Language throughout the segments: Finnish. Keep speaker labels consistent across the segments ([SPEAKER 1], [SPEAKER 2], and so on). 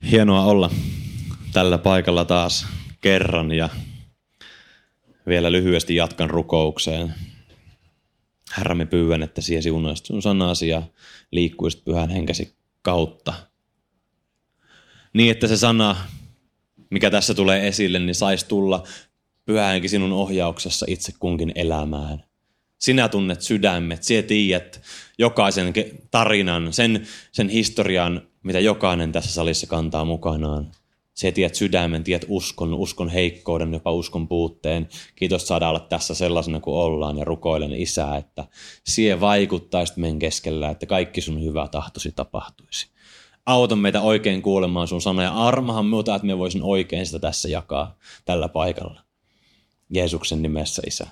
[SPEAKER 1] Hienoa olla tällä paikalla taas kerran ja vielä lyhyesti jatkan rukoukseen. Herra, me pyydän, että siihen siunaisit sun sanasi ja liikkuisit pyhän henkesi kautta. Niin, että se sana, mikä tässä tulee esille, niin saisi tulla pyhä henki sinun ohjauksessa itse kunkin elämään. Sinä tunnet sydämet, sinä tiedät jokaisen tarinan, sen historian, mitä jokainen tässä salissa kantaa mukanaan. Sinä tiedät sydämen, tiedät uskon heikkouden, jopa uskon puutteen. Kiitos saada olla tässä sellaisena kuin ollaan ja rukoilen Isää, että sinä vaikuttaisit meidän keskellä, että kaikki sun hyvä tahtosi tapahtuisi. Auta meitä oikein kuulemaan sun sanoja. Armahan muuta, että me voisin oikein sitä tässä jakaa tällä paikalla. Jeesuksen nimessä, Isä.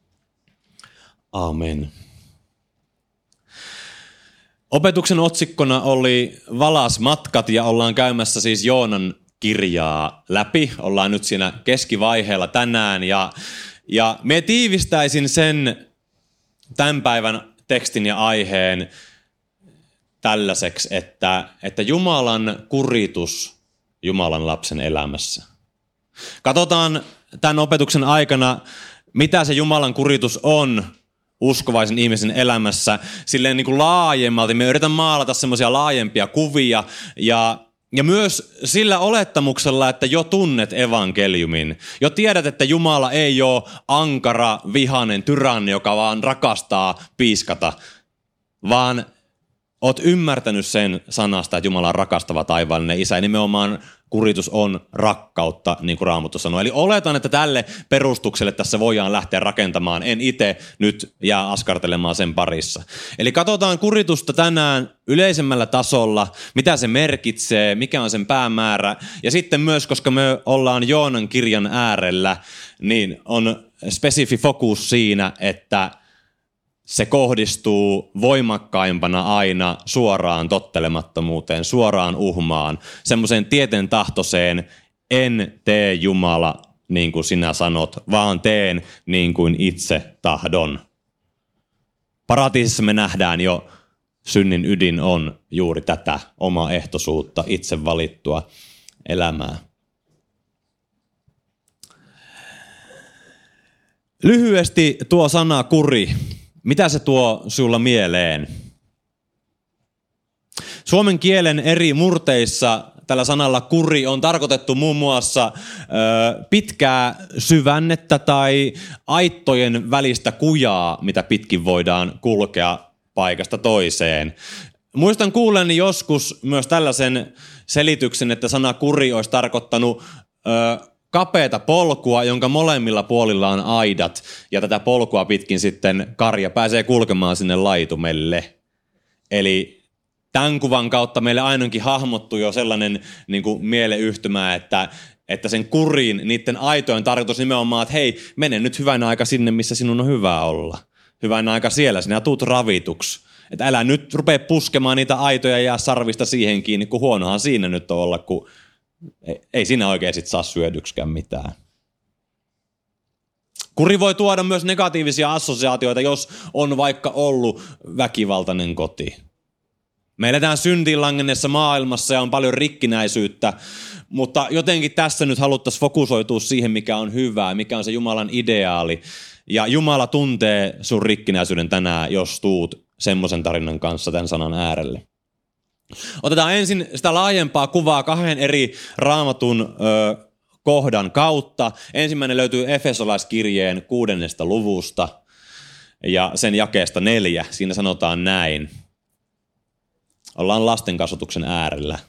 [SPEAKER 1] Amen. Opetuksen otsikkona oli Valasmatkat ja ollaan käymässä siis Joonan kirjaa läpi. Ollaan nyt siinä keskivaiheella tänään ja me tiivistäisin sen tämän päivän tekstin ja aiheen tällaiseksi, että Jumalan kuritus Jumalan lapsen elämässä. Katsotaan tämän opetuksen aikana, mitä se Jumalan kuritus on uskovaisen ihmisen elämässä silleen niin kuin laajemmalti. Me yritän maalata semmoisia laajempia kuvia ja myös sillä olettamuksella, että jo tunnet evankeliumin. Jo tiedät, että Jumala ei ole ankara, vihainen tyranni, joka vaan rakastaa piiskata, vaan oot ymmärtänyt sen sanasta, että Jumala on rakastava taivaallinen Isä ja nimenomaan kuritus on rakkautta, niin kuin Raamattu sanoo. Eli oletan, että tälle perustukselle tässä voidaan lähteä rakentamaan. En itse nyt jää askartelemaan sen parissa. Eli katsotaan kuritusta tänään yleisemmällä tasolla, mitä se merkitsee, mikä on sen päämäärä. Ja sitten myös, koska me ollaan Joonan kirjan äärellä, niin on spesifi fokus siinä, että se kohdistuu voimakkaimpana aina suoraan tottelemattomuuteen, suoraan uhmaan, semmoiseen tieten tahtoiseen, en tee Jumala niin kuin sinä sanot, vaan teen niin kuin itse tahdon. Paratiisissa me nähdään jo, synnin ydin on juuri tätä omaehtoisuutta, itse valittua elämää. Lyhyesti tuo sana kuri. Mitä se tuo sulla mieleen? Suomen kielen eri murteissa tällä sanalla kuri on tarkoitettu muun muassa pitkää syvännettä tai aittojen välistä kujaa, mitä pitkin voidaan kulkea paikasta toiseen. Muistan kuulleeni joskus myös tällaisen selityksen, että sana kuri olisi tarkoittanut kapeata polkua, jonka molemmilla puolilla on aidat, ja tätä polkua pitkin sitten karja pääsee kulkemaan sinne laitumelle. Eli tämän kuvan kautta meille ainakin hahmottuu jo sellainen niin kuin mieleyhtymä, että sen kurin, niiden aitojen tarkoitus nimenomaan, että hei, mene nyt hyvän aika sinne, missä sinun on hyvä olla. Hyvän aika siellä, sinä tuut ravituksi. Että älä nyt rupea puskemaan niitä aitoja ja jää sarvista siihen kiinni, kun huonohan siinä nyt on olla, kun ei siinä oikein sit saa syödyksikään mitään. Kuri voi tuoda myös negatiivisia assosiaatioita, jos on vaikka ollut väkivaltainen koti. Me eletään syntiin langenneessa maailmassa ja on paljon rikkinäisyyttä, mutta jotenkin tässä nyt haluttaisiin fokusoitua siihen, mikä on hyvää, mikä on se Jumalan ideaali. Ja Jumala tuntee sun rikkinäisyyden tänään, jos tuut semmoisen tarinan kanssa tämän sanan äärelle. Otetaan ensin sitä laajempaa kuvaa kahden eri Raamatun kohdan kautta. Ensimmäinen löytyy Efesolaiskirjeen 6. luvusta ja sen jakeesta 4. Siinä sanotaan näin. Ollaan lastenkasvatuksen äärellä.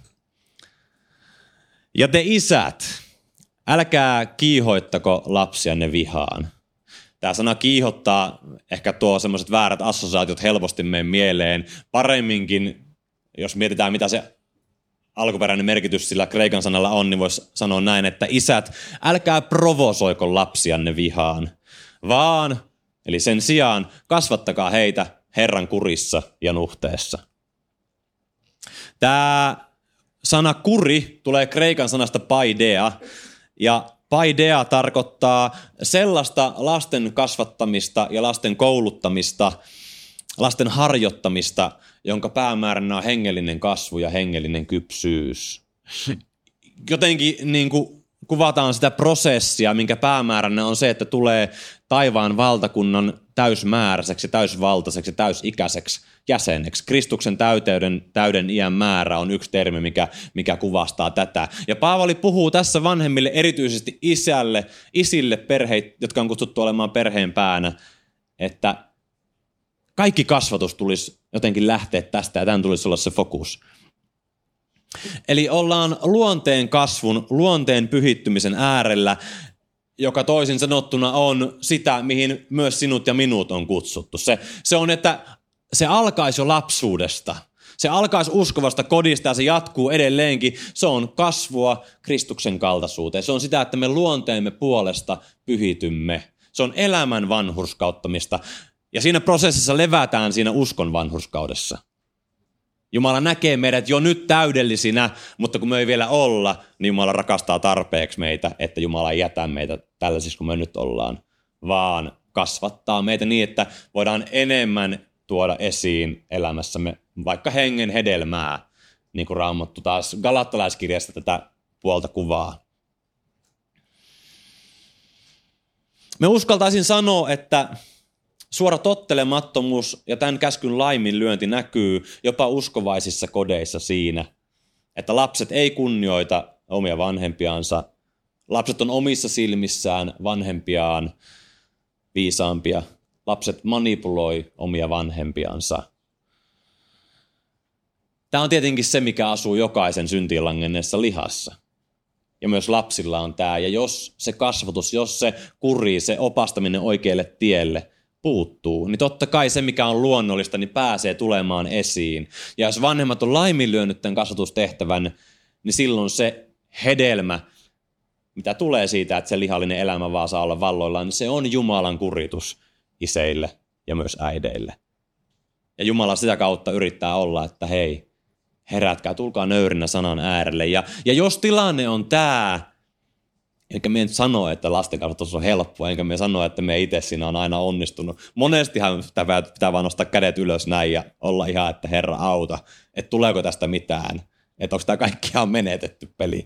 [SPEAKER 1] Ja te isät, älkää kiihoittako lapsianne vihaan. Tämä sana kiihottaa ehkä tuo semmoiset väärät assosiaatiot helposti meidän mieleen. Paremminkin, jos mietitään mitä se alkuperäinen merkitys sillä kreikan sanalla on, niin voisi sanoa näin, että isät, älkää provosoiko lapsianne vihaan, vaan, eli sen sijaan, kasvattakaa heitä Herran kurissa ja nuhteessa. Tämä sana kuri tulee kreikan sanasta paideia, ja paideia tarkoittaa sellaista lasten kasvattamista ja lasten kouluttamista, lasten harjoittamista, jonka päämääränä on hengellinen kasvu ja hengellinen kypsyys. jotenkin niin kuin kuvataan sitä prosessia, minkä päämääränä on se, että tulee taivaan valtakunnan täysmääräiseksi, täysvaltaiseksi, täysikäiseksi jäseneksi. Kristuksen täyden iän määrä on yksi termi, mikä kuvastaa tätä. Ja Paavali puhuu tässä vanhemmille, erityisesti isille perheille, jotka on kutsuttu olemaan perheen päänä, että kaikki kasvatus tulisi jotenkin lähteä tästä ja tämän tulisi olla se fokus. Eli ollaan luonteen kasvun, luonteen pyhittymisen äärellä, joka toisin sanottuna on sitä, mihin myös sinut ja minut on kutsuttu. Se on, että se alkaisi jo lapsuudesta. Se alkaisi uskovasta kodista ja se jatkuu edelleenkin. Se on kasvua Kristuksen kaltaisuuteen. Se on sitä, että me luonteemme puolesta pyhitymme. Se on elämän vanhurskauttamista. Ja siinä prosessissa levätään siinä uskon vanhurskaudessa. Jumala näkee meidät jo nyt täydellisinä, mutta kun me ei vielä olla, niin Jumala rakastaa tarpeeksi meitä, että Jumala ei jätä meitä tällaisiksi kuin me nyt ollaan, vaan kasvattaa meitä niin, että voidaan enemmän tuoda esiin elämässämme vaikka hengen hedelmää, niin kuin Raamattu taas Galattalaiskirjasta tätä puolta kuvaa. Me uskaltaisin sanoa, että suora tottelemattomuus ja tämän käskyn laiminlyönti näkyy jopa uskovaisissa kodeissa siinä, että lapset ei kunnioita omia vanhempiansa. Lapset on omissa silmissään vanhempiaan viisaampia. Lapset manipuloi omia vanhempiansa. Tämä on tietenkin se, mikä asuu jokaisen syntiin langenneessa lihassa. Ja myös lapsilla on tämä. Ja jos se kasvatus, jos se kuri, se opastaminen oikealle tielle puuttuu, niin totta kai se, mikä on luonnollista, niin pääsee tulemaan esiin. Ja jos vanhemmat on laiminlyönyt tämän kasvatustehtävän, niin silloin se hedelmä, mitä tulee siitä, että se lihallinen elämä vaan saa olla valloillaan, niin se on Jumalan kuritus iseille ja myös äideille. Ja Jumala sitä kautta yrittää olla, että hei, herätkää, tulkaa nöyrinä sanan äärelle. Ja jos tilanne on tämä, enkä me nyt sano, että lastenkasvatus on helppoa, enkä me sano, että me itse siinä on aina onnistunut. Monestihan pitää vaan nostaa kädet ylös näin ja olla ihan, että Herra auta, että tuleeko tästä mitään, että onko tämä kaikki ihan menetetty peli.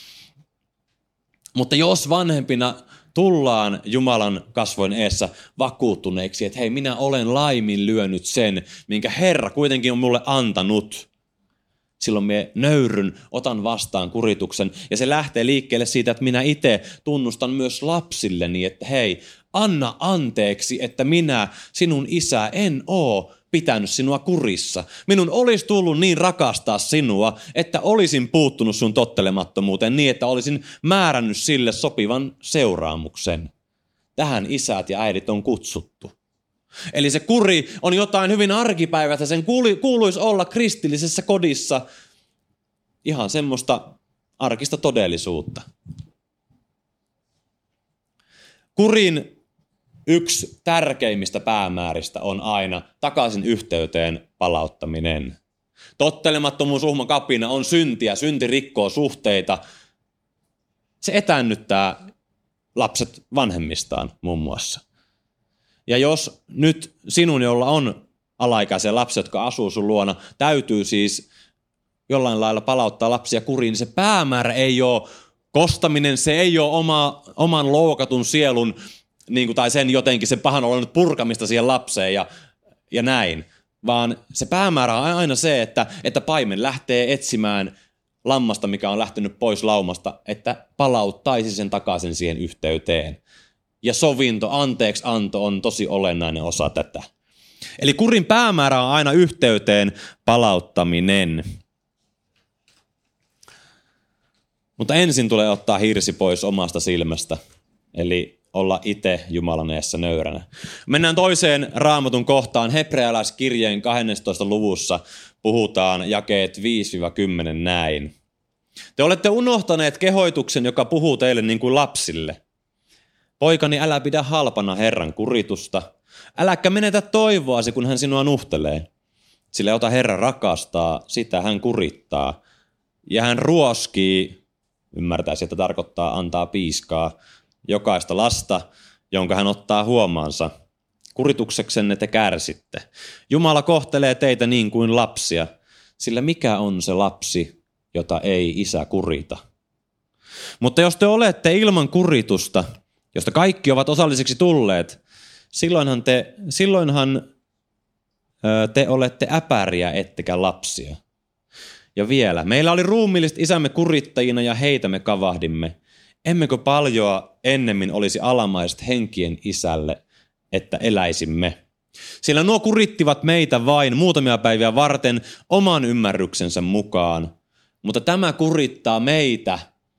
[SPEAKER 1] Mutta jos vanhempina tullaan Jumalan kasvojen eessä vakuuttuneiksi, että hei, minä olen laiminlyönyt sen, minkä Herra kuitenkin on mulle antanut, silloin minä nöyryn, otan vastaan kurituksen ja se lähtee liikkeelle siitä, että minä itse tunnustan myös lapsilleni, että hei, anna anteeksi, että minä, sinun isä, en oo pitänyt sinua kurissa. Minun olisi tullut niin rakastaa sinua, että olisin puuttunut sun tottelemattomuuteen niin, että olisin määrännyt sille sopivan seuraamuksen. Tähän isät ja äidit on kutsuttu. Eli se kuri on jotain hyvin arkipäiväistä, sen kuuluisi olla kristillisessä kodissa ihan semmoista arkista todellisuutta. Kurin yksi tärkeimmistä päämääristä on aina takaisin yhteyteen palauttaminen. Tottelemattomuus, uhma, kapina on syntiä, synti rikkoo suhteita. Se etäännyttää lapset vanhemmistaan muun muassa. Ja jos nyt sinun, jolla on alaikäisiä lapsia, jotka asuu sun luona, täytyy siis jollain lailla palauttaa lapsia kuriin, niin se päämäärä ei ole kostaminen, se ei ole oman loukatun sielun niin kuin, tai sen jotenkin sen pahan olon purkamista siihen lapseen ja näin, vaan se päämäärä on aina se, että paimen lähtee etsimään lammasta, mikä on lähtenyt pois laumasta, että palauttaisi sen takaisin siihen yhteyteen. Ja sovinto, anteeksianto on tosi olennainen osa tätä. Eli kurin päämäärä on aina yhteyteen palauttaminen. Mutta ensin tulee ottaa hirsi pois omasta silmästä, eli olla itse Jumalan eessä nöyränä. Mennään toiseen Raamatun kohtaan. Hebrealaiskirjeen 12. luvussa puhutaan jakeet 5-10 näin. Te olette unohtaneet kehoituksen, joka puhuu teille niin kuin lapsille. Poikani, älä pidä halpana Herran kuritusta. Äläkä menetä toivoasi, kun hän sinua nuhtelee. Sillä jota Herra rakastaa, sitä hän kurittaa. Ja hän ruoskii, ymmärtäisi, että tarkoittaa antaa piiskaa, jokaista lasta, jonka hän ottaa huomaansa. Kuritukseksenne te kärsitte. Jumala kohtelee teitä niin kuin lapsia, sillä mikä on se lapsi, jota ei isä kurita? Mutta jos te olette ilman kuritusta, josta kaikki ovat osallisiksi tulleet, silloinhan te olette äpäriä ettekä lapsia. Ja vielä, meillä oli ruumiilliset isämme kurittajina ja heitä me kavahdimme. Emmekö paljoa ennemmin olisi alamaiset henkien isälle, että eläisimme? Sillä nuo kurittivat meitä vain muutamia päiviä varten oman ymmärryksensä mukaan, mutta tämä kurittaa meitä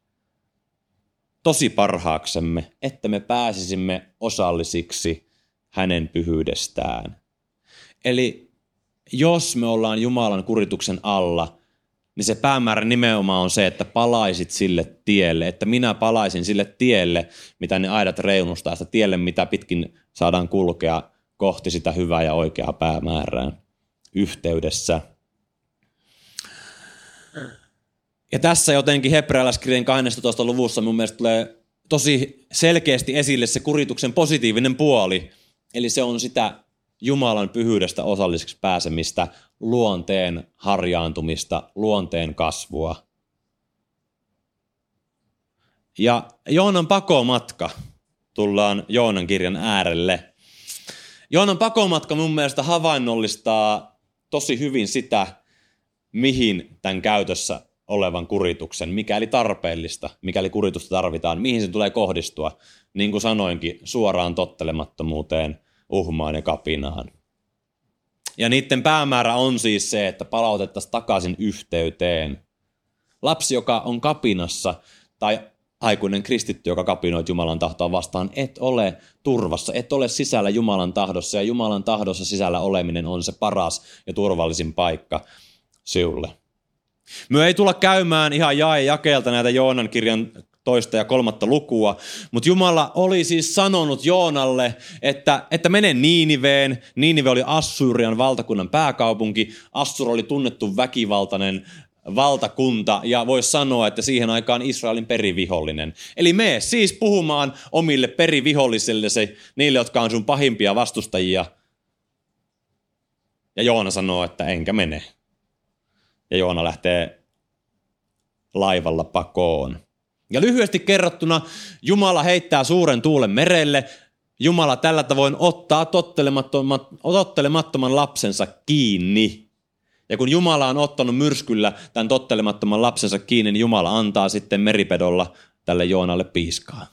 [SPEAKER 1] tosi parhaaksemme, että me pääsisimme osallisiksi hänen pyhyydestään. Eli jos me ollaan Jumalan kurituksen alla, niin se päämäärä nimenomaan on se, että palaisit sille tielle, että minä palaisin sille tielle, mitä ne aidat reunustaa, sitä tielle, mitä pitkin saadaan kulkea kohti sitä hyvää ja oikeaa päämäärää yhteydessä. Ja tässä jotenkin hebrealaiskirjan 12. luvussa mun mielestä tulee tosi selkeästi esille se kurituksen positiivinen puoli. Eli se on sitä Jumalan pyhyydestä osalliseksi pääsemistä, luonteen harjaantumista, luonteen kasvua. Ja Joonan pakomatka, tullaan Joonan kirjan äärelle. Joonan pakomatka mun mielestä havainnollistaa tosi hyvin sitä, mihin tämän käytössä olevan kurituksen, mikäli tarpeellista, mikäli kuritusta tarvitaan, mihin se tulee kohdistua, niin kuin sanoinkin, suoraan tottelemattomuuteen, uhmaan ja kapinaan. Ja niiden päämäärä on siis se, että palautettaisiin takaisin yhteyteen. Lapsi, joka on kapinassa, tai aikuinen kristitty, joka kapinoit Jumalan tahtoa vastaan, et ole turvassa, et ole sisällä Jumalan tahdossa, ja Jumalan tahdossa sisällä oleminen on se paras ja turvallisin paikka sinulle. Me ei tulla käymään ihan jae jakeelta näitä Joonan kirjan 2. ja 3. lukua, mutta Jumala oli siis sanonut Joonalle, että mene Niiniveen. Niinive oli Assyrian valtakunnan pääkaupunki. Assur oli tunnettu väkivaltainen valtakunta ja voisi sanoa, että siihen aikaan Israelin perivihollinen. Eli mene siis puhumaan omille perivihollisille, niille, jotka on sun pahimpia vastustajia. Ja Joona sanoo, että enkä mene. Ja Joona lähtee laivalla pakoon. Ja lyhyesti kerrottuna Jumala heittää suuren tuulen merelle. Jumala tällä tavoin ottaa tottelemattoman lapsensa kiinni. Ja kun Jumala on ottanut myrskyllä tämän tottelemattoman lapsensa kiinni, niin Jumala antaa sitten meripedolla tälle Joonalle piiskaa.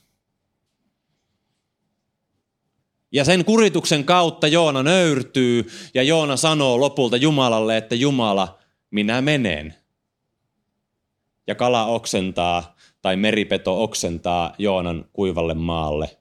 [SPEAKER 1] Ja sen kurituksen kautta Joona nöyrtyy ja Joona sanoo lopulta Jumalalle, että Jumala, minä menen. Ja kala oksentaa tai meripeto oksentaa Joonan kuivalle maalle.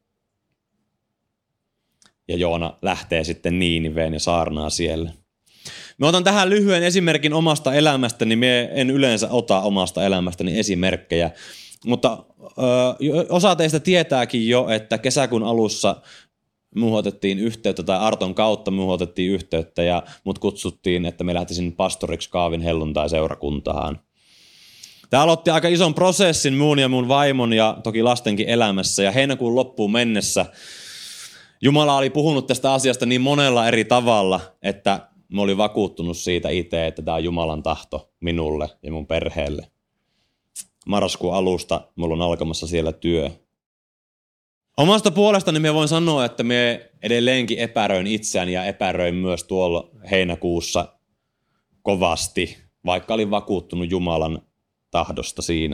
[SPEAKER 1] Ja Joona lähtee sitten Niiniveen ja saarnaa siellä. Mä otan tähän lyhyen esimerkin omasta elämästäni. Mä en yleensä ota omasta elämästäni esimerkkejä. Mutta osa teistä tietääkin jo, että kesäkuun alussa muuhun otettiin yhteyttä, tai Arton kautta muuhun otettiin yhteyttä, ja mut kutsuttiin, että me lähtisin pastoriksi Kaavin helluntai-seurakuntaan. Tämä aloitti aika ison prosessin mun ja mun vaimon ja toki lastenkin elämässä, ja heinäkuun loppuun mennessä Jumala oli puhunut tästä asiasta niin monella eri tavalla, että mä olin vakuuttunut siitä itse, että tämä on Jumalan tahto minulle ja mun perheelle. Marraskuun alusta mulla on alkamassa siellä työ. Omasta puolestani mä voin sanoa, että mä edelleenkin epäröin itseäni ja epäröin myös tuolla heinäkuussa kovasti, vaikka olin vakuuttunut Jumalan tahdosta siinä.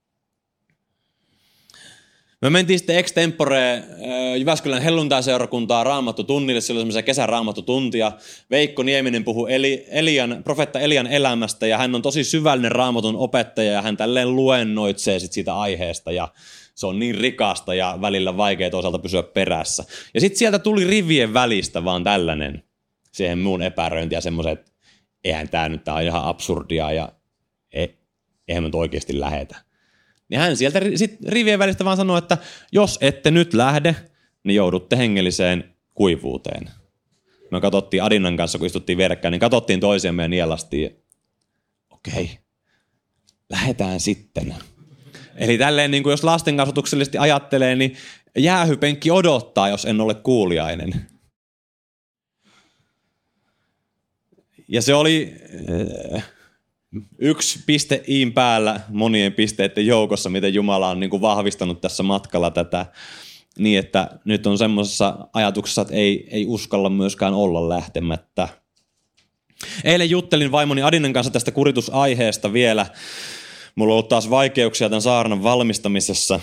[SPEAKER 1] Me mentiin sitten extempore Jyväskylän helluntai-seurakuntaa raamattotunnille, silloin semmoisia kesäraamattotuntia. Veikko Nieminen puhui profeetta Elian elämästä ja hän on tosi syvällinen raamatun opettaja ja hän tälleen luennoitsee sit siitä aiheesta ja se on niin rikasta ja välillä vaikea toisaalta pysyä perässä. Ja sitten sieltä tuli rivien välistä vaan tällainen siihen muun epäröinti ja semmoiset, että eihän tämä nyt tää on ihan absurdia ja eihän me nyt oikeasti lähetä. Niin hän sieltä sit rivien välistä vaan sanoi, että jos ette nyt lähde, niin joudutte hengelliseen kuivuuteen. Me katsottiin Adinan kanssa, kun istuttiin vierekkäin, niin katsottiin toisiamme ja nielastiin. Okei, lähdetään sitten. Eli tälleen, niin kuin jos lastenkasvatuksellisesti ajattelee, niin jäähypenkki odottaa, jos en ole kuuliainen. Ja se oli yksi piste iin päällä monien pisteiden joukossa, miten Jumala on niin kuin vahvistanut tässä matkalla tätä niin, että nyt on semmoisessa ajatuksessa, että ei uskalla myöskään olla lähtemättä. Eilen juttelin vaimoni Adinen kanssa tästä kuritusaiheesta vielä. Mulla on ollut taas vaikeuksia tämän saarnan valmistamisessa.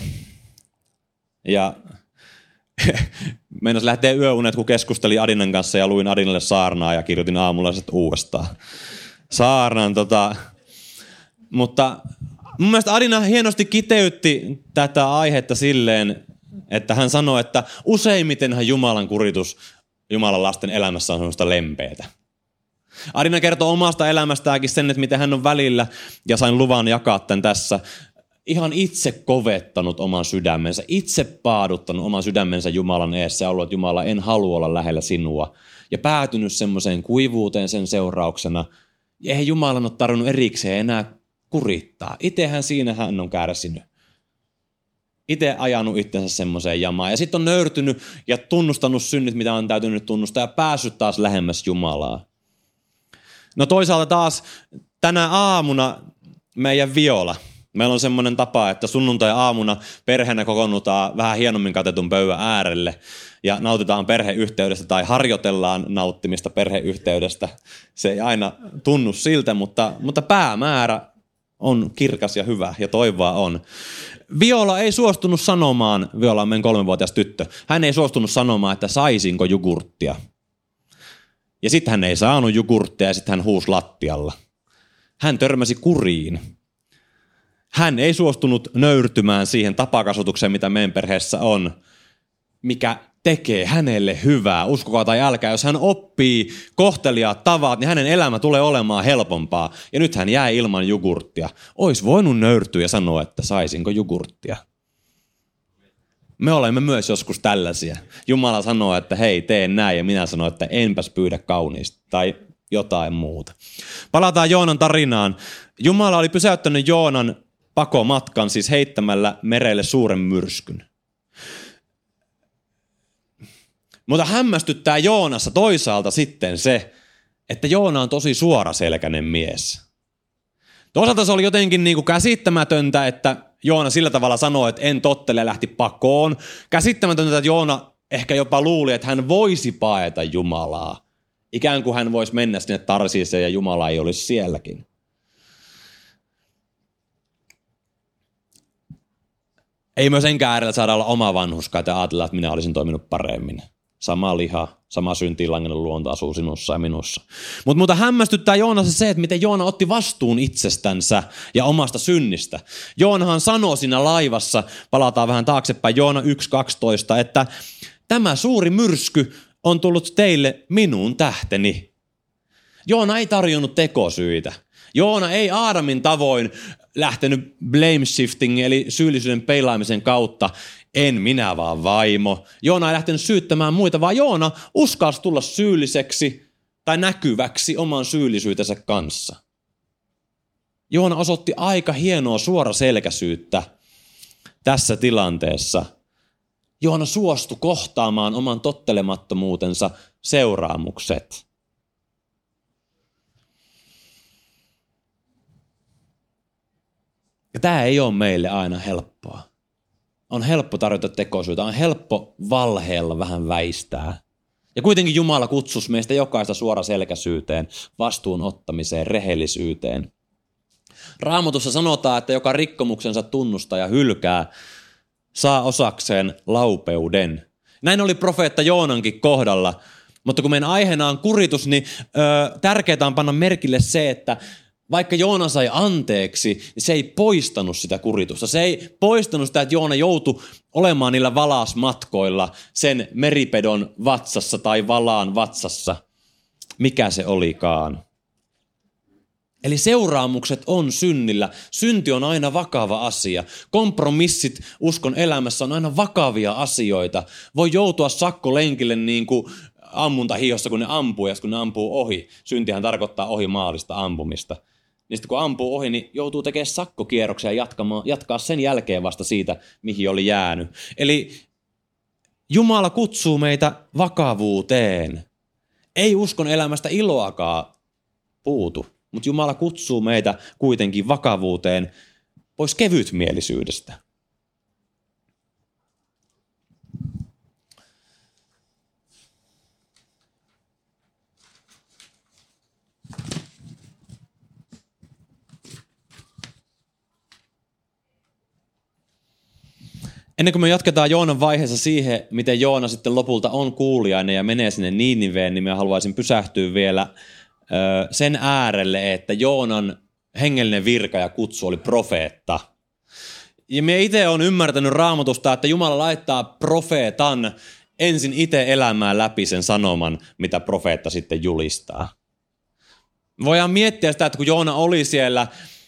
[SPEAKER 1] Ja meinas lähtee yöunet, kun keskustelin Adinen kanssa ja luin Adinelle saarnaa ja kirjoitin aamulla sitten uudestaan saarnan. Mutta mun mielestä Adina hienosti kiteytti tätä aihetta silleen, että hän sanoi, että useimmitenhan Jumalan kuritus Jumalan lasten elämässä on semmoista lempeätä. Adina kertoo omasta elämästäänkin sen, että miten hän on välillä, ja sain luvan jakaa tämän tässä, ihan itse kovettanut oman sydämensä, itse paaduttanut oman sydämensä Jumalan eessä ja ollut, että Jumala, en halua olla lähellä sinua. Ja päätynyt semmoiseen kuivuuteen sen seurauksena. Ja eihän Jumalan ole tarvinnut erikseen enää kurittaa. Itsehän siinä hän on kärsinyt. Itse ajanut itsensä semmoiseen jamaan. Ja sitten on nöyrtynyt ja tunnustanut synnit, mitä on täytynyt tunnustaa, ja päässyt taas lähemmäs Jumalaa. No toisaalta taas tänä aamuna meidän Viola. Meillä on semmoinen tapa, että sunnuntai-aamuna perheenä kokoonnutaan vähän hienommin katetun pöydän äärelle ja nautitaan perheyhteydestä tai harjoitellaan nauttimista perheyhteydestä. Se ei aina tunnu siltä, mutta päämäärä on kirkas ja hyvä ja toivoa on. Viola ei suostunut sanomaan, Viola on meidän 3-vuotias tyttö, hän ei suostunut sanomaan, että saisinko jogurttia. Ja sitten hän ei saanut jogurttia ja sitten hän huusi lattialla. Hän törmäsi kuriin. Hän ei suostunut nöyrtymään siihen tapakasvatukseen, mitä meidän perheessä on, mikä tekee hänelle hyvää. Uskokaa tai älkää, jos hän oppii kohteliaat tavat, niin hänen elämä tulee olemaan helpompaa. Ja nyt hän jää ilman jogurttia. Ois voinut nöyrtyä ja sanoa, että saisinko jogurttia. Me olemme myös joskus tällaisia. Jumala sanoo, että hei, tee näin, ja minä sanon, että enpäs pyydä kauniisti tai jotain muuta. Palataan Joonan tarinaan. Jumala oli pysäyttänyt Joonan pakomatkan, siis heittämällä merelle suuren myrskyn. Mutta hämmästyttää Joonassa toisaalta sitten se, että Joona on tosi suoraselkäinen mies. Toisaalta se oli jotenkin niin kuin käsittämätöntä, että Joona sillä tavalla sanoi, että en tottele ja lähti pakoon. Käsittämätöntä, että Joona ehkä jopa luuli, että hän voisi paeta Jumalaa. Ikään kuin hän voisi mennä sinne Tarsiiseen ja Jumala ei olisi sielläkin. Ei myös enkään äärellä saada olla oma vanhurska ja ajatella, että minä olisin toiminut paremmin. Sama liha, sama syntiin langennut luonto asuu sinussa ja minussa. Mutta hämmästyttää Joonassa se, että miten Joona otti vastuun itsestänsä ja omasta synnistä. Joonahan sanoi siinä laivassa, palataan vähän taaksepäin, Joona 1.12, että tämä suuri myrsky on tullut teille minun tähteni. Joona ei tarjonnut tekosyitä. Joona ei Aadamin tavoin lähtenyt blame shifting eli syyllisyyden peilaamisen kautta. En minä vaan vaimo. Joona ei lähtenyt syyttämään muita, vaan Joona uskalsi tulla syylliseksi tai näkyväksi oman syyllisyytensä kanssa. Joona osoitti aika hienoa suoraselkäisyyttä tässä tilanteessa. Joona suostui kohtaamaan oman tottelemattomuutensa seuraamukset. Ja tämä ei ole meille aina helppoa. On helppo tarjota tekosyitä, on helppo valheella vähän väistää. Ja kuitenkin Jumala kutsuisi meistä jokaista suoraselkäisyyteen, vastuun ottamiseen, rehellisyyteen. Raamatussa sanotaan, että joka rikkomuksensa tunnustaa ja hylkää, saa osakseen laupeuden. Näin oli profeetta Joonankin kohdalla, mutta kun meidän aiheena on kuritus, niin tärkeää on panna merkille se, että vaikka Joona sai anteeksi, niin se ei poistanut sitä kuritusta. Se ei poistanut sitä, että Joona joutui olemaan niillä valasmatkoilla sen meripedon vatsassa tai valaan vatsassa, mikä se olikaan. Eli seuraamukset on synnillä. Synti on aina vakava asia. Kompromissit uskon elämässä on aina vakavia asioita. Voi joutua sakkolenkille niin kuin ammuntahiossa, kun ne ampuu, ja kun ne ampuu ohi. Syntihän tarkoittaa ohi maalista ampumista. Niin sitten kun ampuu ohi, niin joutuu tekemään sakkokierroksia ja jatkaa sen jälkeen vasta siitä, mihin oli jäänyt. Eli Jumala kutsuu meitä vakavuuteen. Ei uskon elämästä iloakaan puutu. Mutta Jumala kutsuu meitä kuitenkin vakavuuteen pois kevytmielisyydestä. Ennen kuin me jatketaan Joonan vaiheessa siihen, miten Joona sitten lopulta on kuuliainen ja menee sinne Niiniveen, niin mä haluaisin pysähtyä vielä sen äärelle, että Joonan hengellinen virka ja kutsu oli profeetta. Ja minä itse olen ymmärtänyt Raamatusta, että Jumala laittaa profeetan ensin itse elämään läpi sen sanoman, mitä profeetta sitten julistaa. Voidaan miettiä sitä, että kun Joona oli siellä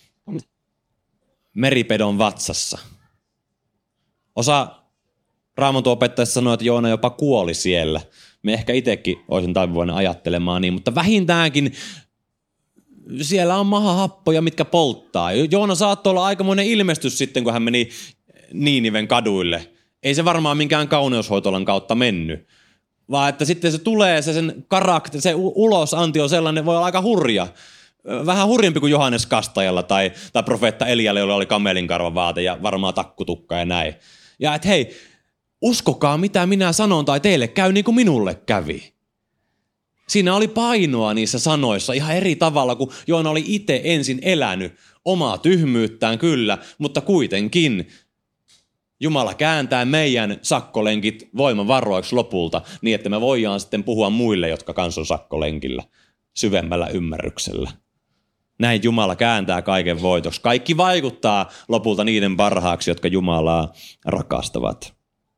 [SPEAKER 1] meripedon vatsassa. Osa Raamatun-opettajista sanoi, että Joona jopa kuoli siellä. Me ehkä itsekin olisin taipuvainen ajattelemaan niin, mutta vähintäänkin siellä on mahahappoja, mitkä polttaa. Joona saattoi olla aikamoinen ilmestys sitten, kun hän meni Niiniven kaduille. Ei se varmaan minkään kauneushoitolan kautta mennyt, vaan että sitten se tulee, sen karakteri, se ulosanti on sellainen, voi olla aika hurja. Vähän hurjempi kuin Johannes Kastajalla tai profeetta Elialle, jolla oli kamelinkarvan vaate ja varmaan takkutukka ja näin. Ja että hei, uskokaa mitä minä sanon tai teille käy niin kuin minulle kävi. Siinä oli painoa niissä sanoissa ihan eri tavalla, kun Joona oli itse ensin elänyt omaa tyhmyyttään kyllä, mutta kuitenkin Jumala kääntää meidän sakkolenkit voimavaroiksi lopulta niin, että me voidaan sitten puhua muille, jotka kanssa on sakkolenkillä syvemmällä ymmärryksellä. Näin Jumala kääntää kaiken voitoksi. Kaikki vaikuttaa lopulta niiden parhaaksi, jotka Jumalaa rakastavat.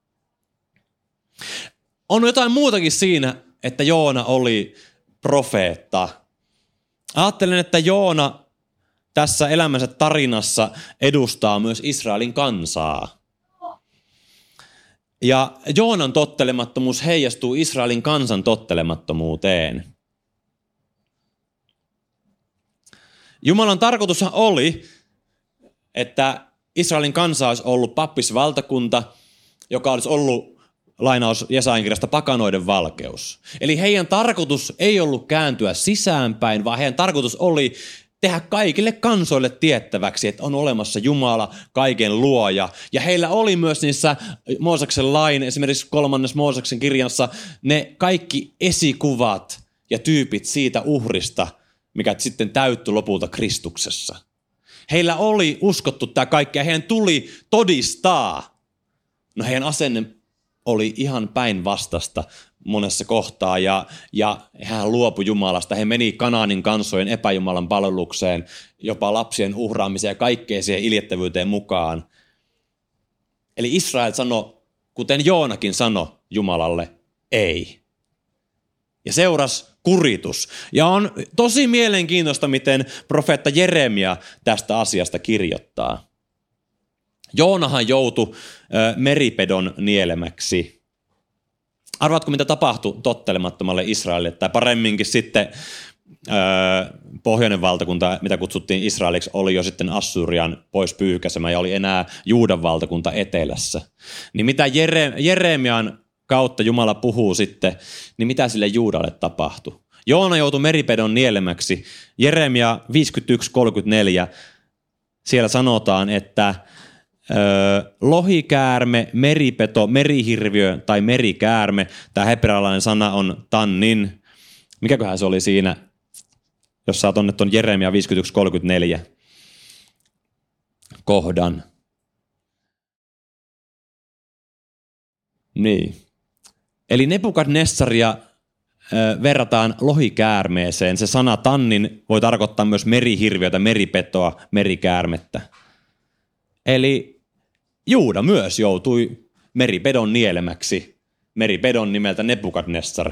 [SPEAKER 1] On jotain muutakin siinä, että Joona oli profeetta. Ajattelen, että Joona tässä elämänsä tarinassa edustaa myös Israelin kansaa. Ja Joonan tottelemattomuus heijastuu Israelin kansan tottelemattomuuteen. Jumalan tarkoitushan oli, että Israelin kansa olisi ollut pappisvaltakunta, joka olisi ollut, lainaus Jesajan kirjasta, pakanoiden valkeus. Eli heidän tarkoitus ei ollut kääntyä sisäänpäin, vaan heidän tarkoitus oli tehdä kaikille kansoille tiettäväksi, että on olemassa Jumala, kaiken luoja. Ja heillä oli myös niissä Mooseksen lain, esimerkiksi 3. Mooseksen kirjassa, ne kaikki esikuvat ja tyypit siitä uhrista, mikä sitten täyttyi lopulta Kristuksessa. Heillä oli uskottu tämä kaikki ja heidän tuli todistaa. No heidän asenne oli ihan päinvastasta monessa kohtaa ja hän luopui Jumalasta. He meni Kanaanin kansojen epäjumalan palvelukseen, jopa lapsien uhraamiseen ja kaikkeen siihen iljettävyyteen mukaan. Eli Israel sanoi, kuten Joonakin sanoi Jumalalle, ei. Ja seurasi kuritus. Ja on tosi mielenkiintoista, miten profeetta Jeremia tästä asiasta kirjoittaa. Joonahan joutui meripedon nielemäksi. Arvaatko, mitä tapahtui tottelemattomalle Israelille? Tai paremminkin sitten pohjoinen valtakunta, mitä kutsuttiin Israeliksi, oli jo sitten Assyrian pois pyyhkäisemä ja oli enää Juudan valtakunta etelässä. Niin mitä Jeremian kautta Jumala puhuu sitten, niin mitä sille Juudalle tapahtui? Joona joutui meripedon nielemäksi. Jeremia 51:34, siellä sanotaan, että lohikäärme, meripeto, merihirviö tai merikäärme, tämä hebrealainen sana on tannin. Mikäköhän se oli siinä, jos sä oot onne tuon Jeremia 51:34 kohdan. Niin. Eli Nebukadnessaria verrataan lohikäärmeeseen. Se sana tannin voi tarkoittaa myös merihirviötä, meripetoa, merikäärmettä. Eli Juuda myös joutui meripedon nielemäksi, meripedon nimeltä Nebukadnessar.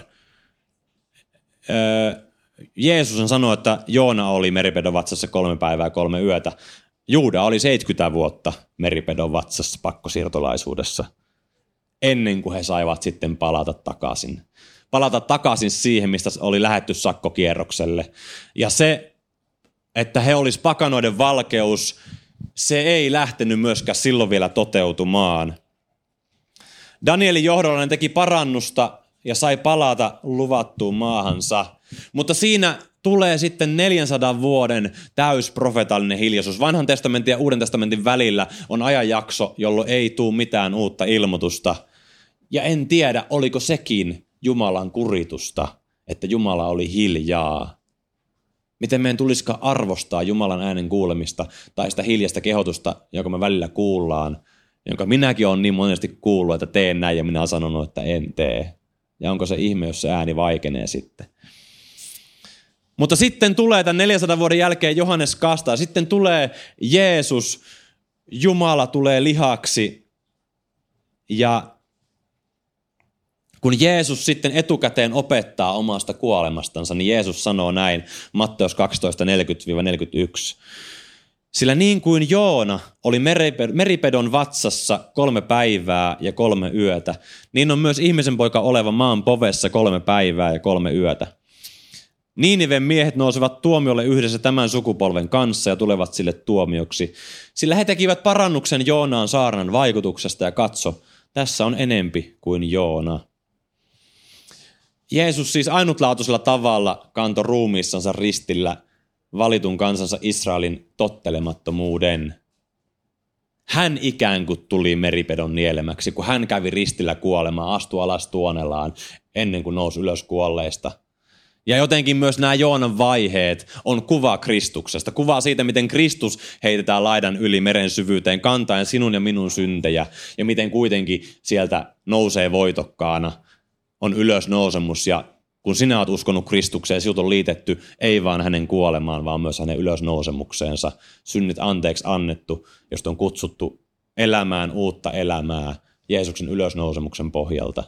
[SPEAKER 1] Jeesus sanoi, että Joona oli meripedon vatsassa 3 päivää 3 yötä. Juuda oli 70 vuotta meripedon vatsassa pakkosiirtolaisuudessa, ennen kuin he saivat sitten palata takaisin siihen, mistä oli lähdetty sakkokierrokselle. Ja se, että he olisi pakanoiden valkeus, se ei lähtenyt myöskään silloin vielä toteutumaan. Danielin johdolla ne teki parannusta ja sai palata luvattuun maahansa. Mutta siinä tulee sitten 400 vuoden täysprofetaalinen hiljaisuus. Vanhan testamentin ja Uuden testamentin välillä on ajanjakso, jolloin ei tule mitään uutta ilmoitusta. Ja en tiedä, oliko sekin Jumalan kuritusta, että Jumala oli hiljaa. Miten meidän tulisikaan arvostaa Jumalan äänen kuulemista tai sitä hiljaista kehotusta, joka me välillä kuullaan, jonka minäkin olen niin monesti kuullut, että teen näin ja minä olen sanonut, että en tee. Ja onko se ihme, jos se ääni vaikenee sitten. Mutta sitten tulee tämän 400 vuoden jälkeen Johannes kastaa. Sitten tulee Jeesus, Jumala tulee lihaksi. Ja kun Jeesus sitten etukäteen opettaa omasta kuolemastansa, niin Jeesus sanoo näin, Matteus 12:40-41. Sillä niin kuin Joona oli meripedon vatsassa 3 päivää ja 3 yötä, niin on myös ihmisen poika oleva maan povessa 3 päivää ja 3 yötä. Niiniven miehet nousevat tuomiolle yhdessä tämän sukupolven kanssa ja tulevat sille tuomioksi, sillä he tekivät parannuksen Joonaan saarnan vaikutuksesta ja katso, tässä on enempi kuin Joona. Jeesus siis ainutlaatuisella tavalla kantoi ruumiissansa ristillä valitun kansansa Israelin tottelemattomuuden. Hän ikään kuin tuli meripedon nielemäksi, kun hän kävi ristillä kuolemaan, astui alas tuonelaan ennen kuin nousi ylös kuolleista. Ja jotenkin myös nämä Joonan vaiheet on kuva Kristuksesta. Kuva siitä, miten Kristus heitetään laidan yli meren syvyyteen kantaen sinun ja minun syntejä. Ja miten kuitenkin sieltä nousee voitokkaana. On ylösnousemus ja kun sinä olet uskonut Kristukseen, sinut on liitetty ei vaan hänen kuolemaan, vaan myös hänen ylösnousemukseensa. Synnit anteeksi annettu, josta on kutsuttu elämään uutta elämää Jeesuksen ylösnousemuksen pohjalta.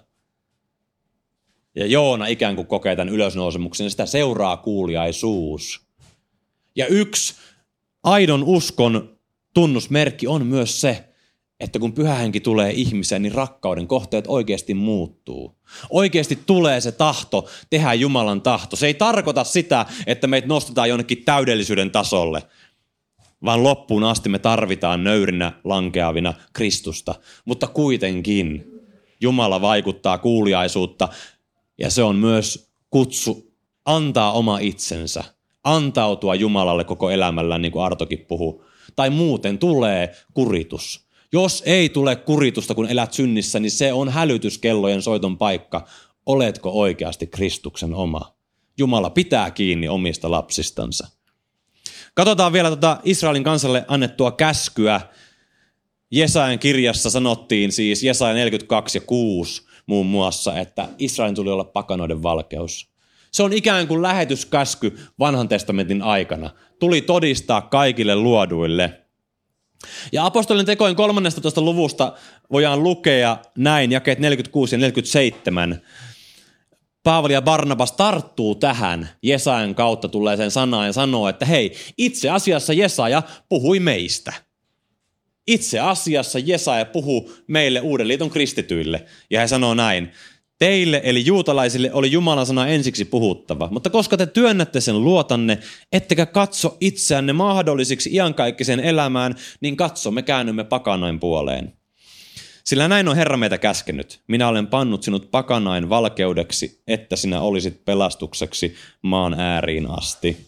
[SPEAKER 1] Ja Joona ikään kuin kokee tämän ylösnousemuksen ja sitä seuraa kuuliaisuus. Ja yksi aidon uskon tunnusmerkki on myös se, että kun Pyhä Henki tulee ihmiseen, niin rakkauden kohteet oikeasti muuttuu. Oikeasti tulee se tahto tehdä Jumalan tahto. Se ei tarkoita sitä, että meitä nostetaan jonnekin täydellisyyden tasolle, vaan loppuun asti me tarvitaan nöyrinä lankeavina Kristusta. Mutta kuitenkin Jumala vaikuttaa kuuliaisuutta ja se on myös kutsu antaa oma itsensä, antautua Jumalalle koko elämällä, niin kuin Artokin puhuu. Tai muuten tulee kuritus. Jos ei tule kuritusta, kun elät synnissä, niin se on hälytyskellojen soiton paikka. Oletko oikeasti Kristuksen oma? Jumala pitää kiinni omista lapsistansa. Katsotaan vielä Israelin kansalle annettua käskyä. Jesajan kirjassa sanottiin siis Jesaja 42 ja 6 muun muassa, että Israelin tuli olla pakanoiden valkeus. Se on ikään kuin lähetyskäsky vanhan testamentin aikana. Tuli todistaa kaikille luoduille. Ja apostolien tekojen 13. luvusta voidaan lukea näin, jakeet 46 ja 47. Paavali ja Barnabas tarttuu tähän Jesajan kautta tulleeseen sanaan ja sanoo, että hei, itse asiassa Jesaja puhui meistä. Itse asiassa Jesaja puhuu meille Uuden liiton kristityille. Ja he sanoo näin, teille eli juutalaisille oli Jumalan sana ensiksi puhuttava, mutta koska te työnnätte sen luotanne, ettekä katso itseänne mahdollisiksi iankaikkiseen elämään, niin katso, me käännymme pakanain puoleen. Sillä näin on Herra meitä käskenyt. Minä olen pannut sinut pakanain valkeudeksi, että sinä olisit pelastukseksi maan ääriin asti.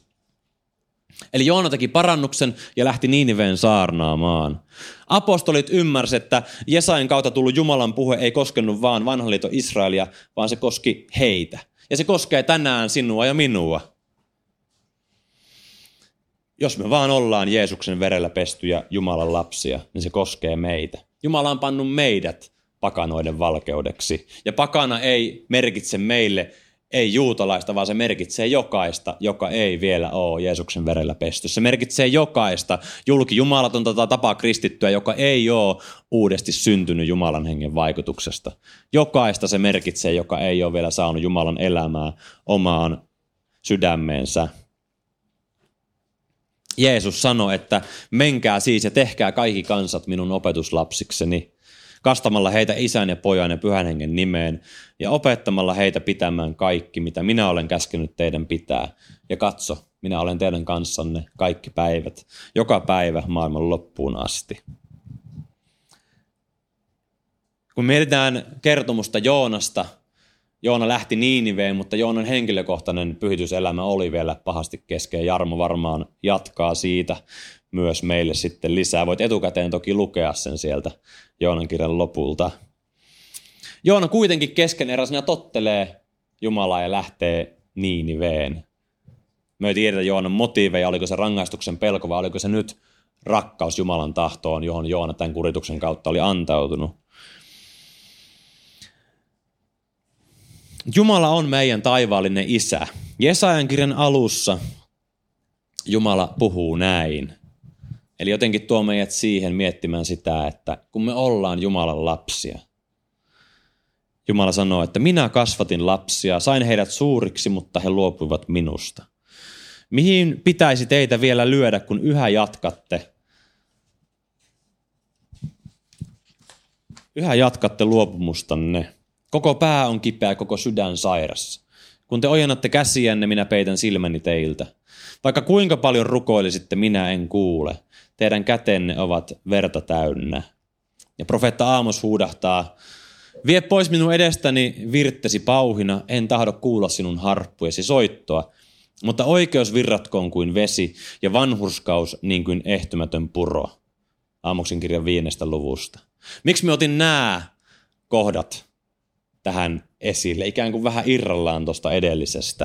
[SPEAKER 1] Eli Joona teki parannuksen ja lähti Niiniveen saarnaamaan. Apostolit ymmärsivät, että Jesajan kautta tullut Jumalan puhe ei koskenut vaan vanhan liiton Israelia, vaan se koski heitä. Ja se koskee tänään sinua ja minua. Jos me vaan ollaan Jeesuksen verellä pestyjä Jumalan lapsia, niin se koskee meitä. Jumala on pannut meidät pakanoiden valkeudeksi. Ja pakana ei merkitse meille ei juutalaista, vaan se merkitsee jokaista, joka ei vielä ole Jeesuksen verellä pesty. Se merkitsee jokaista julkijumalatonta tai tapaa kristittyä, joka ei ole uudesti syntynyt Jumalan hengen vaikutuksesta. Jokaista se merkitsee, joka ei ole vielä saanut Jumalan elämää omaan sydämeensä. Jeesus sanoi, että menkää siis ja tehkää kaikki kansat minun opetuslapsikseni, kastamalla heitä isän ja pojan ja pyhän hengen nimeen ja opettamalla heitä pitämään kaikki, mitä minä olen käskenyt teidän pitää. Ja katso, minä olen teidän kanssanne kaikki päivät, joka päivä maailman loppuun asti. Kun mietitään kertomusta Joonasta, Joona lähti Niiniveen, mutta Joonan henkilökohtainen pyhityselämä oli vielä pahasti kesken. Jarmo varmaan jatkaa siitä myös meille sitten lisää. Voit etukäteen toki lukea sen sieltä Joonan kirjan lopulta. Joona kuitenkin keskeneräisenä tottelee Jumalaa ja lähtee Niiniveen. Me ei tiedetä Joonan motiiveja, oliko se rangaistuksen pelko vai oliko se nyt rakkaus Jumalan tahtoon, johon Joona tämän kurituksen kautta oli antautunut. Jumala on meidän taivaallinen isä. Jesajan kirjan alussa Jumala puhuu näin. Eli jotenkin tuo meidät siihen miettimään sitä, että kun me ollaan Jumalan lapsia. Jumala sanoo, että minä kasvatin lapsia, sain heidät suuriksi, mutta he luopuivat minusta. Mihin pitäisi teitä vielä lyödä, kun yhä jatkatte? Yhä jatkatte luopumustanne. Koko pää on kipeä, koko sydän sairas. Kun te ojennatte käsiänne, minä peitän silmäni teiltä. Vaikka kuinka paljon rukoilisitte, minä en kuule. Teidän kätenne ovat verta täynnä. Ja profeetta Aamos huudahtaa, vie pois minun edestäni virttesi pauhina, en tahdo kuulla sinun harppujesi soittoa. Mutta oikeus virratkoon kuin vesi ja vanhurskaus niin kuin ehtymätön puro. Aamoksen kirjan 5. luvusta. Miksi me otin nämä kohdat tähän esille, ikään kuin vähän irrallaan tuosta edellisestä?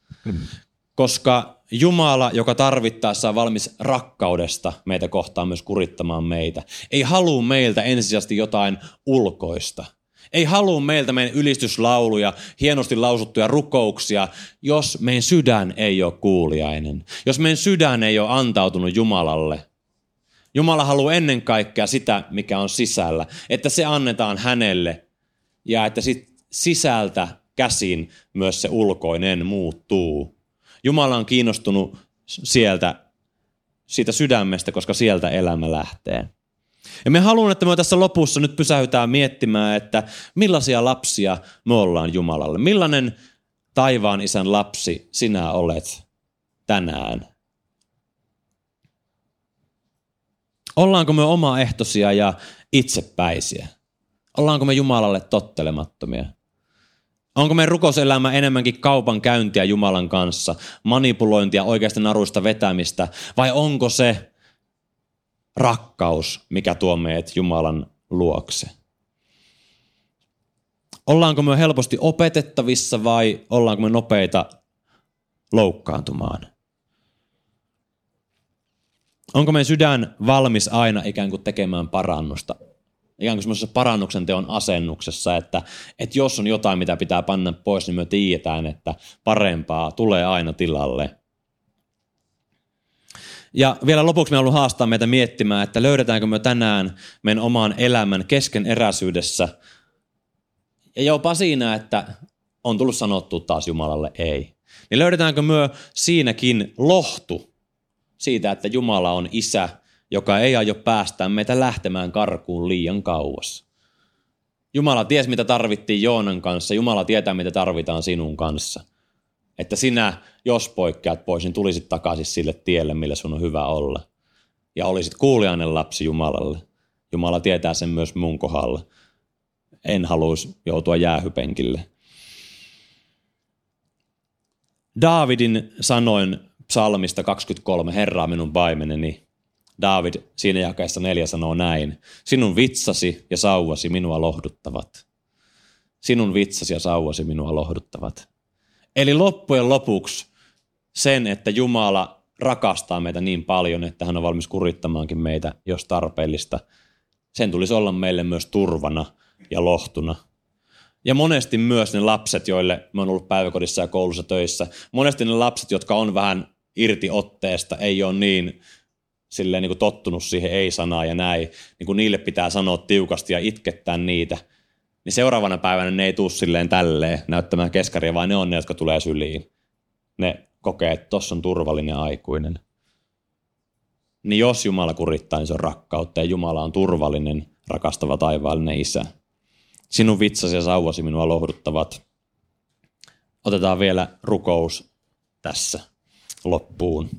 [SPEAKER 1] Koska Jumala, joka tarvittaessa on valmis rakkaudesta meitä kohtaan myös kurittamaan meitä, ei halua meiltä ensisijaisesti jotain ulkoista. Ei halua meiltä meidän ylistyslauluja, hienosti lausuttuja rukouksia, jos meidän sydän ei ole kuuliainen. Jos meidän sydän ei ole antautunut Jumalalle. Jumala haluaa ennen kaikkea sitä, mikä on sisällä, että se annetaan hänelle ja että sit sisältä käsin myös se ulkoinen muuttuu. Jumala on kiinnostunut siitä sydämestä, koska sieltä elämä lähtee. Ja me haluan, että me tässä lopussa nyt pysähytään miettimään, että millaisia lapsia me ollaan Jumalalle. Millainen taivaan isän lapsi sinä olet tänään? Ollaanko me omaehtoisia ja itsepäisiä? Ollaanko me Jumalalle tottelemattomia? Onko meidän rukouselämä enemmänkin kaupankäyntiä Jumalan kanssa, manipulointia, oikeasta naruista vetämistä, vai onko se rakkaus, mikä tuo meidät Jumalan luokse? Ollaanko me helposti opetettavissa vai ollaanko me nopeita loukkaantumaan? Onko meidän sydän valmis aina ikään kuin tekemään parannusta? Ikään kuin semmoisessa parannuksen teon asennuksessa, että jos on jotain, mitä pitää panna pois, niin me tiedetään, että parempaa tulee aina tilalle. Ja vielä lopuksi me haluan haastaa meitä miettimään, että löydetäänkö me tänään meidän oman elämän keskeneräisyydessä ja jopa siinä, että on tullut sanottua taas Jumalalle ei. Niin löydetäänkö me siinäkin lohtu siitä, että Jumala on isä, joka ei aio päästää meitä lähtemään karkuun liian kauas. Jumala tiesi, mitä tarvittiin Joonan kanssa. Jumala tietää, mitä tarvitaan sinun kanssa. Että sinä, jos poikkeat pois, niin tulisit takaisin sille tielle, millä sun on hyvä olla. Ja olisit kuuliainen lapsi Jumalalle. Jumala tietää sen myös mun kohdalla. En haluaisi joutua jäähypenkille. Daavidin sanoin psalmista 23, Herra minun paimeneni. Daavid siinä jakeessa 4 sanoo näin. Sinun vitsasi ja sauvasi minua lohduttavat. Sinun vitsasi ja sauvasi minua lohduttavat. Eli loppujen lopuksi sen, että Jumala rakastaa meitä niin paljon, että hän on valmis kurittamaankin meitä, jos tarpeellista. Sen tulisi olla meille myös turvana ja lohtuna. Ja monesti myös ne lapset, joille me on ollut päiväkodissa ja koulussa töissä, monesti ne lapset, jotka on vähän irti otteesta, ei ole niin silleen niin kuin tottunut siihen ei-sanaa ja näin, niin kuin niille pitää sanoa tiukasti ja itkettää niitä, niin seuraavana päivänä ne ei tule silleen tälleen näyttämään keskaria, vaan ne on ne, jotka tulee syliin. Ne kokee, että tossa on turvallinen aikuinen. Niin jos Jumala kurittaa, niin se on rakkautta ja Jumala on turvallinen, rakastava taivaallinen isä. Sinun vitsasi ja sauvasi minua lohduttavat. Otetaan vielä rukous tässä loppuun.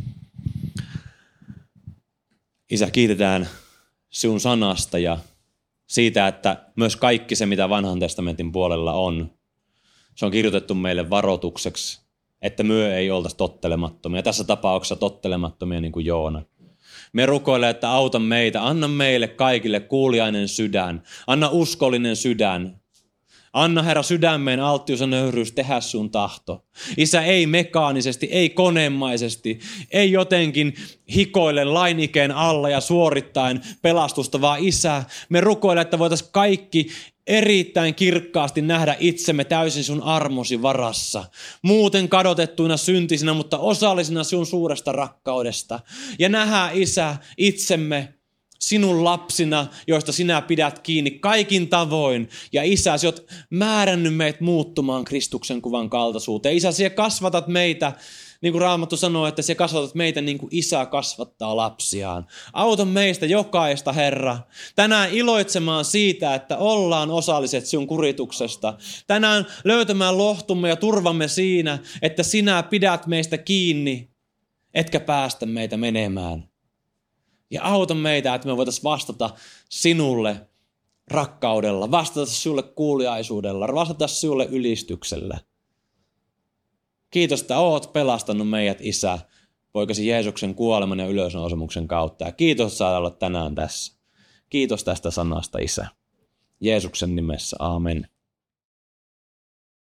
[SPEAKER 1] Isä, kiitetään sinun sanasta ja siitä, että myös kaikki se, mitä vanhan testamentin puolella on, Se on kirjoitettu meille varoitukseksi, että myö ei oltaisi tottelemattomia. Tässä tapauksessa tottelemattomia niin kuin Joona. Me rukoilemme, että auta meitä, anna meille kaikille kuuliainen sydän, anna uskollinen sydän. Anna Herra sydämeen alttius ja nöyryys tehdä sun tahto. Isä, ei mekaanisesti, ei konemaisesti, ei jotenkin hikoillen lainikeen alla ja suorittaen pelastusta, vaan Isä, me rukoilemme, että voitaisiin kaikki erittäin kirkkaasti nähdä itsemme täysin sun armosi varassa. Muuten kadotettuina syntisinä, mutta osallisina sun suuresta rakkaudesta. Ja nähdä, Isä, itsemme sinun lapsina, joista sinä pidät kiinni kaikin tavoin. Ja Isä, sinä olet määrännyt meidät muuttumaan Kristuksen kuvan kaltaisuuteen. Isä, sinä kasvatat meitä, niin kuin Raamattu sanoo, että sinä kasvatat meitä niin kuin Isä kasvattaa lapsiaan. Auta meistä jokaista, Herra, tänään iloitsemaan siitä, että ollaan osalliset sinun kurituksesta. Tänään löytämään lohtumme ja turvamme siinä, että sinä pidät meistä kiinni, etkä päästä meitä menemään. Ja auta meitä, että me voitaisiin vastata sinulle rakkaudella, vastata sinulle kuuliaisuudella, vastata sinulle ylistyksellä. Kiitos, että olet pelastanut meidät, Isä, poikasi Jeesuksen kuoleman ja ylösnousemuksen kautta. Ja kiitos, että saada olla tänään tässä. Kiitos tästä sanasta, Isä. Jeesuksen nimessä, aamen.